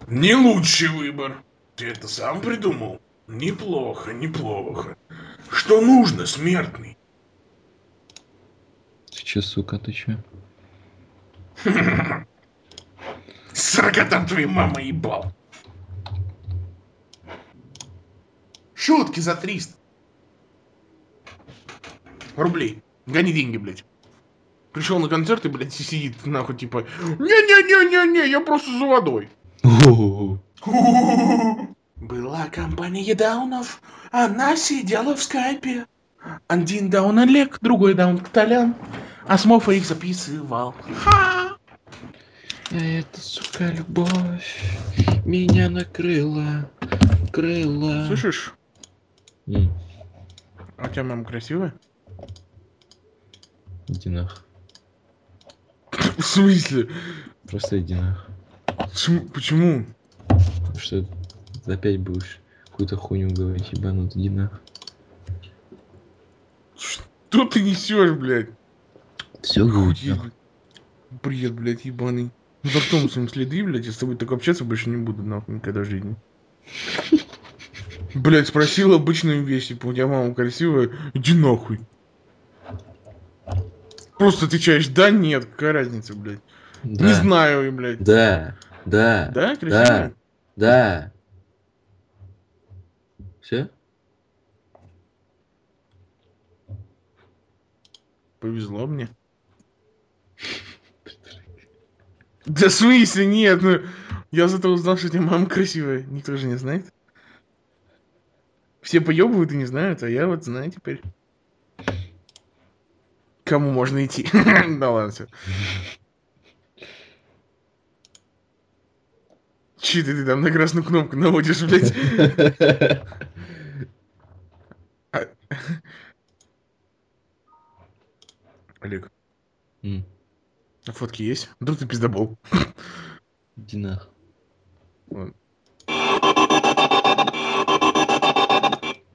Не лучший выбор. Ты это сам придумал? Неплохо, неплохо. Что нужно, смертный? Ты чё, сука, ты чё? Сорока там твоей мама ебал. Шутки за 300 рублей. Гони деньги, блядь. Пришел на концерт и, блядь, и сидит нахуй, типа, не-не-не-не-не, я просто за водой. Была компания даунов, она сидела в скайпе. Один даун Олег, другой даун Толян, а Смофа их записывал. Ха! Эта, сука, любовь меня накрыла, крыла. Слышишь, а у тебя мама красивая? Иди нахуй. В смысле? Просто иди нахуй. Почему? Потому что опять будешь какую-то хуйню говорить, ебанут, иди нахуй. Что ты несешь, блядь? Все говорит Охуеть, нахуй. блядь. Бред, блядь, ебаный. За кто мы с ним следы, блядь, я с тобой так общаться больше не буду, нахуй, никогда в жизни. Блядь, спросил обычную вещь, типа, у тебя мама красивая, иди нахуй. Просто отвечаешь, да, нет, какая разница, блядь. Не Да, знаю, блядь. да, да, Да, да, красивая? да. Все? Повезло мне. Да в смысле, нет, ну, я зато узнал, что у тебя мама красивая. Никто же не знает. Все поебывают и не знают, а я вот знаю теперь. Кому можно идти? Да ладно, все. Че ты там на красную кнопку наводишь, блядь? А- Олег, а фотки есть? Вдруг ты пиздобол? Иди нахуй. Ладно.